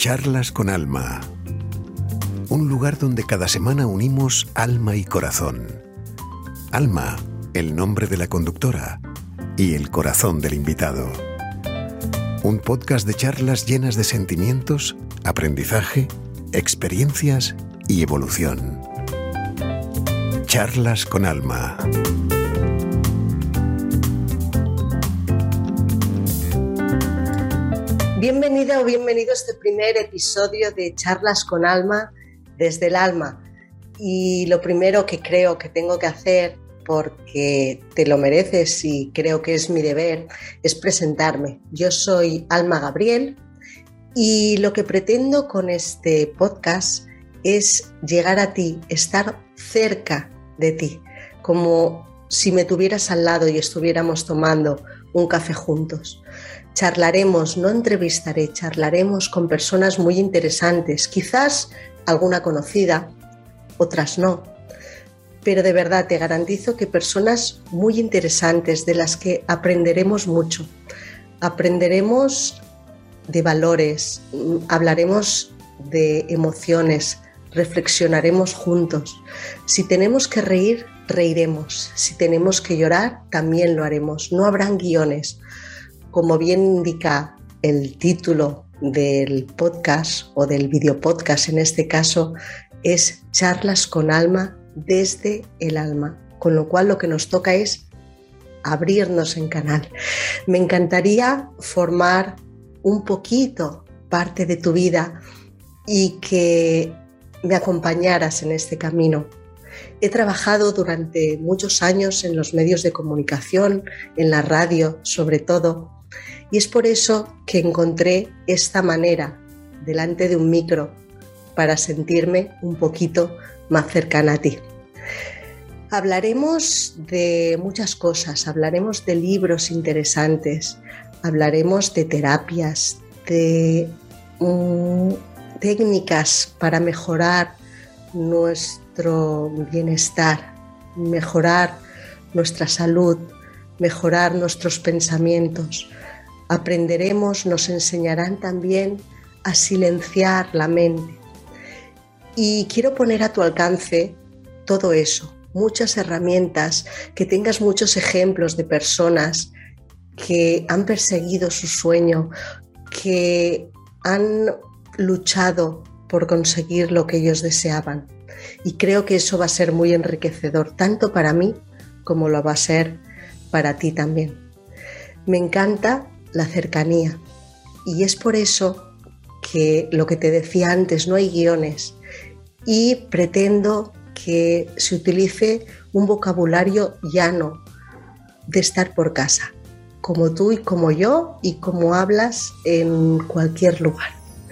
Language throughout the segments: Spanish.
Charlas con Alma. Un lugar donde cada semana unimos alma y corazón. Alma, el nombre de la conductora, y el corazón del invitado. Un podcast de charlas llenas de sentimientos, aprendizaje, experiencias y evolución. Charlas con Alma. Bienvenida o bienvenido a este primer episodio de Charlas con Alma desde el alma. Y lo primero que creo que tengo que hacer, porque te lo mereces y creo que es mi deber, es presentarme. Yo soy Alma Gabriel y lo que pretendo con este podcast es llegar a ti, estar cerca de ti, como si me tuvieras al lado y estuviéramos tomando un café juntos. Charlaremos, no entrevistaré, charlaremos con personas muy interesantes, quizás alguna conocida, otras no, pero de verdad te garantizo que personas muy interesantes de las que aprenderemos mucho. Aprenderemos de valores, hablaremos de emociones, reflexionaremos juntos. Si tenemos que reír, reiremos. Si tenemos que llorar, también lo haremos. No habrán guiones. Como bien indica el título del podcast o del videopodcast en este caso, es Charlas con Alma desde el alma, con lo cual lo que nos toca es abrirnos en canal. Me encantaría formar un poquito parte de tu vida y que me acompañaras en este camino. He trabajado durante muchos años en los medios de comunicación, en la radio sobre todo, y es por eso que encontré esta manera delante de un micro para sentirme un poquito más cercana a ti. Hablaremos de muchas cosas, hablaremos de libros interesantes, hablaremos de terapias, de técnicas para mejorar nuestro bienestar, mejorar nuestra salud, mejorar nuestros pensamientos. Aprenderemos, nos enseñarán también a silenciar la mente. Y quiero poner a tu alcance todo eso, muchas herramientas, que tengas muchos ejemplos de personas que han perseguido su sueño, que han luchado por conseguir lo que ellos deseaban. Y creo que eso va a ser muy enriquecedor, tanto para mí como lo va a ser para ti también. Me encanta la cercanía y es por eso que lo que te decía antes, no hay guiones y pretendo que se utilice un vocabulario llano de estar por casa, como tú y como yo y como hablas en cualquier lugar.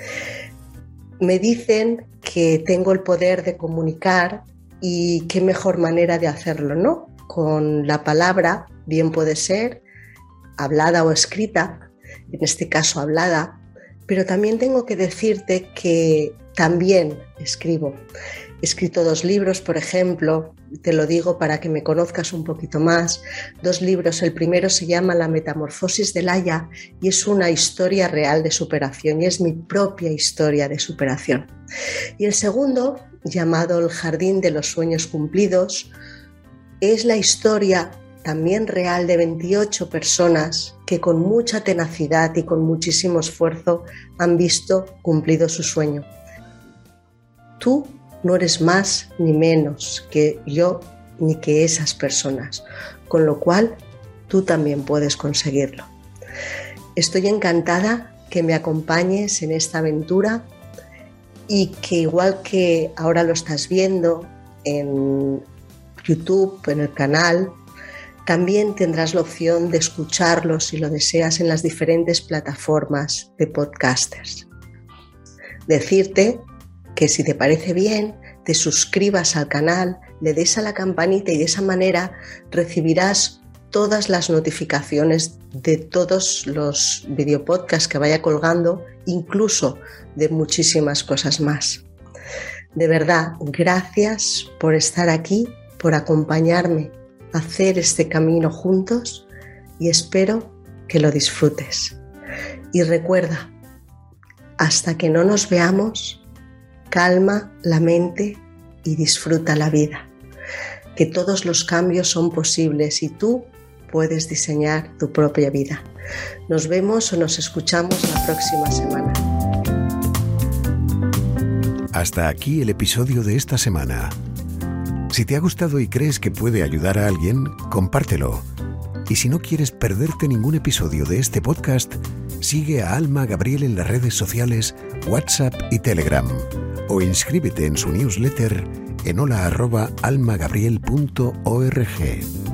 Me dicen que tengo el poder de comunicar y qué mejor manera de hacerlo, ¿no? Con la palabra, bien puede ser hablada o escrita, en este caso hablada, pero también tengo que decirte que también escribo. He escrito 2 libros, por ejemplo, te lo digo para que me conozcas un poquito más. 2 libros, el primero se llama La metamorfosis de Laia y es una historia real de superación y es mi propia historia de superación. Y el segundo, llamado El jardín de los sueños cumplidos, es la historia también real de 28 personas que con mucha tenacidad y con muchísimo esfuerzo han visto cumplido su sueño. Tú no eres más ni menos que yo ni que esas personas, con lo cual tú también puedes conseguirlo. Estoy encantada que me acompañes en esta aventura y que igual que ahora lo estás viendo en YouTube, en el canal, también tendrás la opción de escucharlo si lo deseas en las diferentes plataformas de podcasters. Decirte que si te parece bien, te suscribas al canal, le des a la campanita y de esa manera recibirás todas las notificaciones de todos los videopodcasts que vaya colgando, incluso de muchísimas cosas más. De verdad, gracias por estar aquí, por acompañarme a hacer este camino juntos y espero que lo disfrutes. Y recuerda, hasta que no nos veamos, calma la mente y disfruta la vida. Que todos los cambios son posibles y tú puedes diseñar tu propia vida. Nos vemos o nos escuchamos la próxima semana. Hasta aquí el episodio de esta semana. Si te ha gustado y crees que puede ayudar a alguien, compártelo. Y si no quieres perderte ningún episodio de este podcast, sigue a Alma Gabriel en las redes sociales, WhatsApp y Telegram. O inscríbete en su newsletter en hola@almagabriel.org.